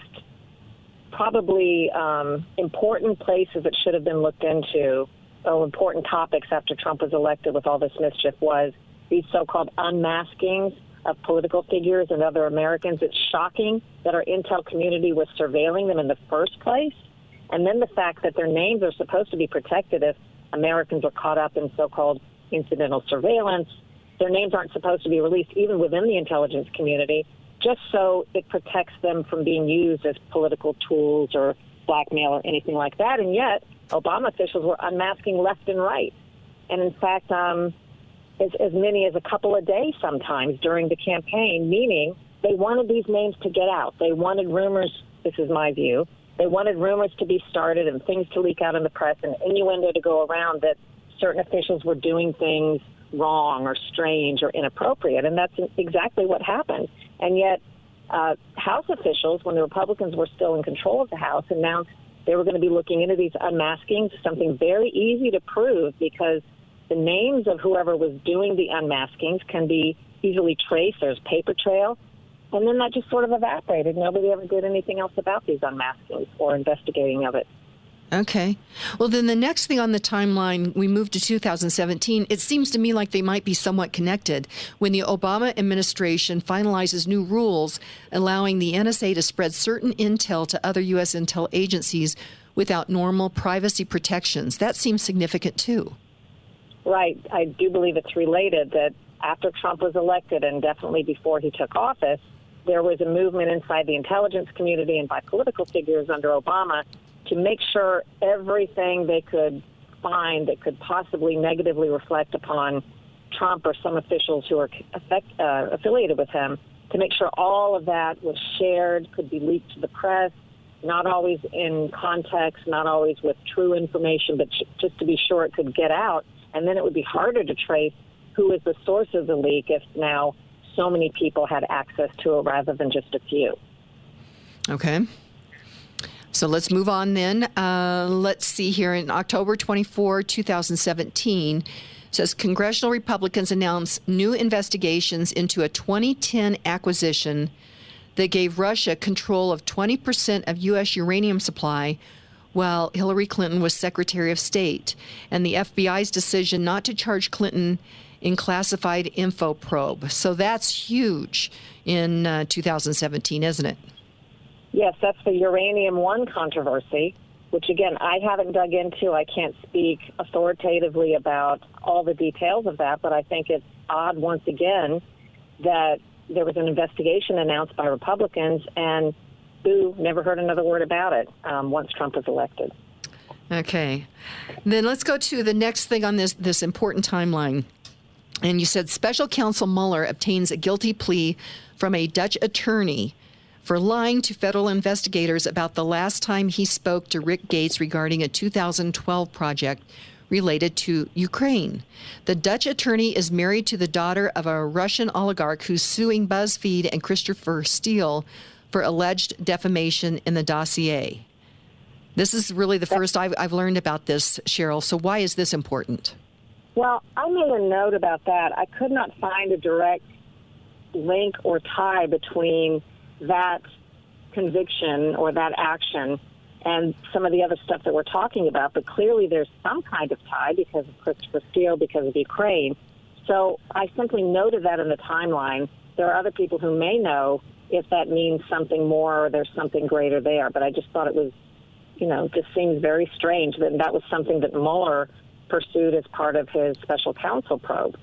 probably important places that should have been looked into, or important topics after Trump was elected with all this mischief, was these so-called unmaskings of political figures and other Americans. It's shocking that our intel community was surveilling them in the first place, and then the fact that their names are supposed to be protected if Americans are caught up in so-called incidental surveillance. Their names aren't supposed to be released even within the intelligence community, just so it protects them from being used as political tools or blackmail or anything like that. And yet, Obama officials were unmasking left and right. And in fact, as many as a couple a day sometimes during the campaign, meaning they wanted these names to get out. They wanted rumors, this is my view, they wanted rumors to be started and things to leak out in the press and innuendo to go around that certain officials were doing things wrong or strange or inappropriate, and that's exactly what happened. And yet House officials, when the Republicans were still in control of the House, announced they were going to be looking into these unmaskings, something very easy to prove because the names of whoever was doing the unmaskings can be easily traced. There's paper trail. And then that just sort of evaporated. Nobody ever did anything else about these unmaskings or investigating of it. Okay. Well, then the next thing on the timeline, we move to 2017. It seems to me like they might be somewhat connected. When the Obama administration finalizes new rules allowing the NSA to spread certain intel to other U.S. intel agencies without normal privacy protections, that seems significant too. Right. I do believe it's related that after Trump was elected and definitely before he took office, there was a movement inside the intelligence community and by political figures under Obama to make sure everything they could find that could possibly negatively reflect upon Trump or some officials who are affiliated with him, to make sure all of that was shared, could be leaked to the press, not always in context, not always with true information, but just to be sure it could get out. And then it would be harder to trace who is the source of the leak if now so many people had access to it rather than just a few. Okay. So let's move on then. Let's see here. In October 24, 2017, says congressional Republicans announced new investigations into a 2010 acquisition that gave Russia control of 20% of U.S. uranium supply while Hillary Clinton was Secretary of State, and the FBI's decision not to charge Clinton in classified info probe. So that's huge in 2017, isn't it? Yes, that's the Uranium One controversy, which, again, I haven't dug into. I can't speak authoritatively about all the details of that, but I think it's odd, once again, that there was an investigation announced by Republicans, and boo, never heard another word about it once Trump was elected. Okay. Then let's go to the next thing on this important timeline. And you said Special Counsel Mueller obtains a guilty plea from a Dutch attorney for lying to federal investigators about the last time he spoke to Rick Gates regarding a 2012 project related to Ukraine. The Dutch attorney is married to the daughter of a Russian oligarch who's suing BuzzFeed and Christopher Steele for alleged defamation in the dossier. This is really the first I've learned about this, Cheryl. So why is this important? Well, I made a note about that. I could not find a direct link or tie between that conviction or that action and some of the other stuff that we're talking about, but clearly there's some kind of tie because of Christopher Steele, because of Ukraine. So I simply noted that in the timeline. There are other people who may know if that means something more or there's something greater there, but I just thought it was, just seems very strange that that was something that Mueller pursued as part of his special counsel probe.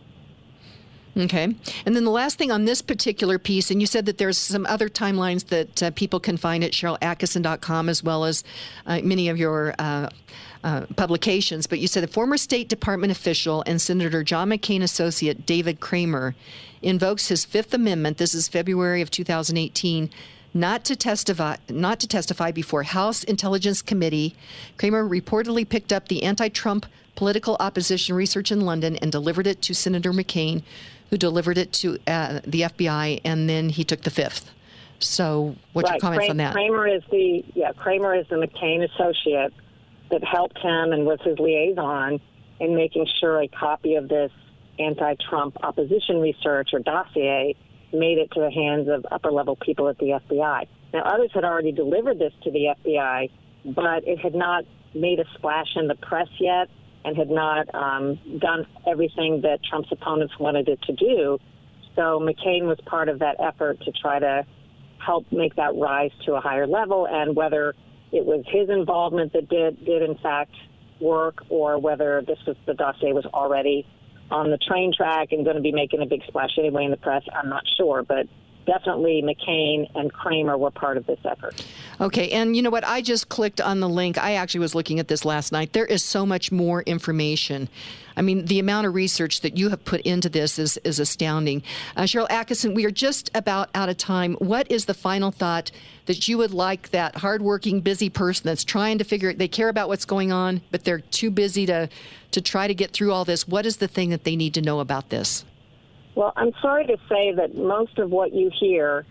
Okay. And then the last thing on this particular piece, and you said that there's some other timelines that people can find at SherylAttkisson.com as well as many of your publications, but you said the former State Department official and Senator John McCain associate David Kramer invokes his Fifth Amendment, this is February of 2018, not to testify before House Intelligence Committee. Kramer reportedly picked up the anti-Trump political opposition research in London and delivered it to Senator McCain, who delivered it to the FBI, and then he took the fifth. So what's your comments on that? Kramer is the McCain associate that helped him and was his liaison in making sure a copy of this anti-Trump opposition research or dossier made it to the hands of upper-level people at the FBI. Now, others had already delivered this to the FBI, but it had not made a splash in the press yet and had not done everything that Trump's opponents wanted it to do. So McCain was part of that effort to try to help make that rise to a higher level, and whether it was his involvement that did in fact work, or whether the dossier was already on the train track and going to be making a big splash anyway in the press, I'm not sure. But definitely McCain and Kramer were part of this effort. Okay, and you know what? I just clicked on the link. I actually was looking at this last night. There is so much more information. I mean, the amount of research that you have put into this is astounding. Sheryl Attkisson, we are just about out of time. What is the final thought that you would like that hardworking, busy person that's trying to figure it, they care about what's going on, but they're too busy to try to get through all this? What is the thing that they need to know about this? Well, I'm sorry to say that most of what you hear,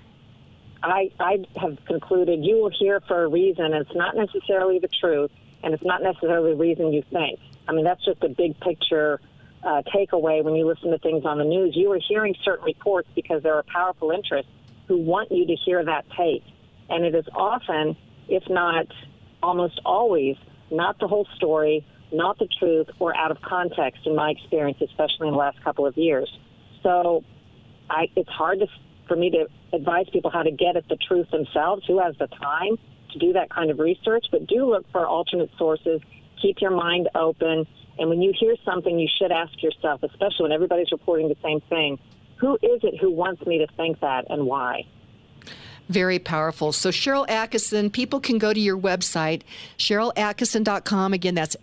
I have concluded you will hear for a reason. It's not necessarily the truth, and it's not necessarily the reason you think. I mean, that's just a big picture takeaway when you listen to things on the news. You are hearing certain reports because there are powerful interests who want you to hear that take. And it is often, if not almost always, not the whole story, not the truth, or out of context in my experience, especially in the last couple of years. So it's hard for me to advise people how to get at the truth themselves, who has the time to do that kind of research, but do look for alternate sources, keep your mind open, and when you hear something, you should ask yourself, especially when everybody's reporting the same thing, who is it who wants me to think that and why? Very powerful. So Sharyl Attkisson, people can go to your website, SharylAttkisson.com. Again, that's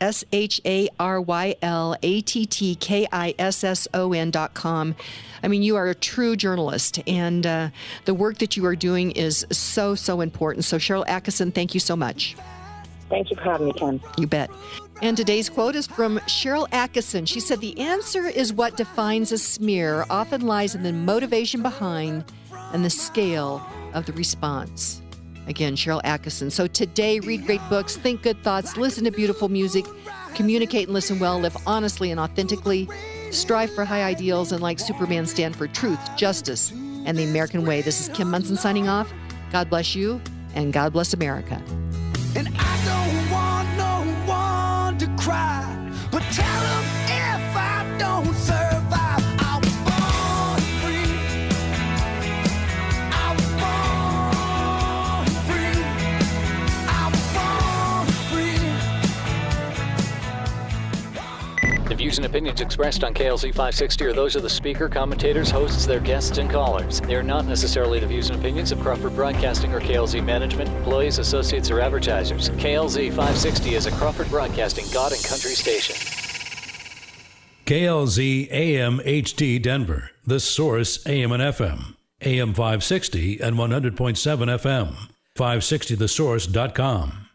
SharylAttkisson.com. I mean, you are a true journalist, and the work that you are doing is so, so important. So Sharyl Attkisson, thank you so much. Thank you for having me, Ken. You bet. And today's quote is from Sharyl Attkisson. She said, "The answer is what defines a smear often lies in the motivation behind and the scale of the response." Again, Sharyl Attkisson. So today, read great books, think good thoughts, listen to beautiful music, communicate and listen well, live honestly and authentically, strive for high ideals, and like Superman, stand for truth, justice, and the American way. This is Kim Monson signing off. God bless you, and God bless America. And I don't want no one to cry, but tell them if I don't survive, I was born free. I was born free. I was born free. The views and opinions expressed on KLZ 560 are those of the speaker, commentators, hosts, their guests, and callers. They are not necessarily the views and opinions of Crawford Broadcasting or KLZ management, employees, associates, or advertisers. KLZ 560 is a Crawford Broadcasting God and Country station. KLZ AM HD Denver, The Source AM and FM, AM 560 and 100.7 FM, 560thesource.com.